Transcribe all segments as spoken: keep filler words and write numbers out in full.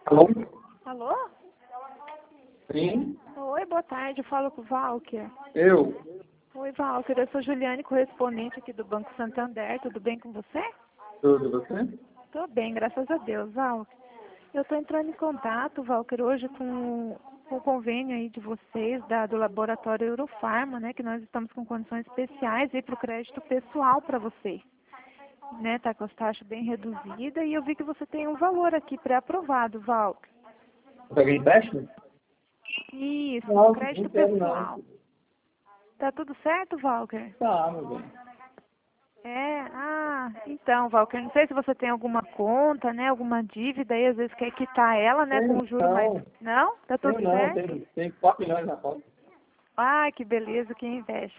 Alô? Alô? Sim? Oi, boa tarde. Eu falo com o Walker. Eu? Oi, Walker. Eu sou Juliane, correspondente aqui do Banco Santander. Tudo bem com você? Tudo, você? Tô bem, graças a Deus, Walker. Eu tô entrando em contato, Walker, hoje com, com o convênio aí de vocês, da, do laboratório Eurofarma, né? Que nós estamos com condições especiais aí para o crédito pessoal para você. Né, tá com as taxas bem reduzidas e eu vi que você tem um valor aqui pré-aprovado, Walker. Peguei empréstimo? Isso, Não, crédito não quero pessoal. não. Tá tudo certo, Walker? Tá, meu bem. É, ah, então, Walker, não sei se você tem alguma conta, né, alguma dívida aí, às vezes quer quitar ela, né, com Tenho o juro mais... não. Não? Tá Tenho tudo não, certo? tenho, tenho quatro milhões na conta. Ai, que beleza, que inveja.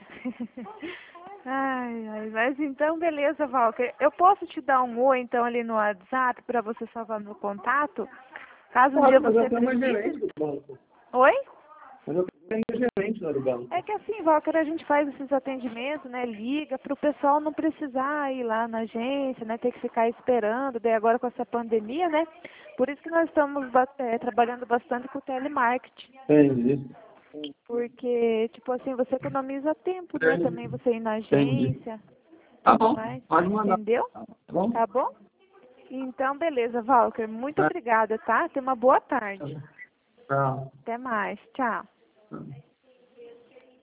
Ai, ai, mas então, beleza, Walker. Eu posso te dar um oi, então, ali no WhatsApp, para você salvar meu contato? Caso um dia Pode, mas eu você tenho uma gerente precise... do banco. Oi? Mas eu tenho uma gerente lá do banco. É que assim, Walker, a gente faz esses atendimentos, né? Liga para o pessoal não precisar ir lá na agência, né? Ter que ficar esperando, daí agora com essa pandemia, né? Por isso que nós estamos ba- é, trabalhando bastante com o telemarketing. Entendi. Porque, tipo assim, você economiza tempo, né? Também você ir na Entendi. agência, Tá tudo bom, mais. pode mandar. Entendeu? Tá bom? Tá bom? Então, beleza, Walker. Muito Tá. obrigada, tá? Tenha uma boa tarde. Tchau. Até mais. Tchau. Tchau.